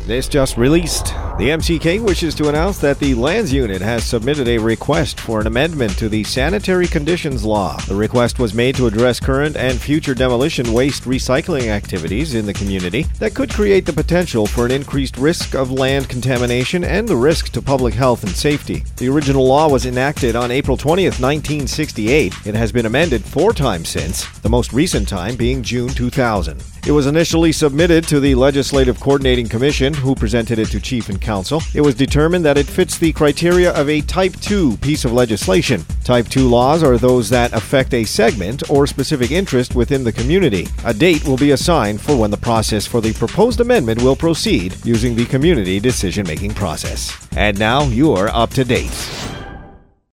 This just released. The MCK wishes to announce that the Lands Unit has submitted a request for an amendment to the Sanitary Conditions Law. The request was made to address current and future demolition waste recycling activities in the community that could create the potential for an increased risk of land contamination and the risk to public health and safety. The original law was enacted on April 20th, 1968. It has been amended 4 times since, the most recent time being June 2000. It was initially submitted to the Legislative Coordinating Commission, who presented it to Chief and Council. It was determined that it fits the criteria of a Type 2 piece of legislation. Type 2 laws are those that affect a segment or specific interest within the community. A date will be assigned for when the process for the proposed amendment will proceed using the community decision-making process. And now you're up to date.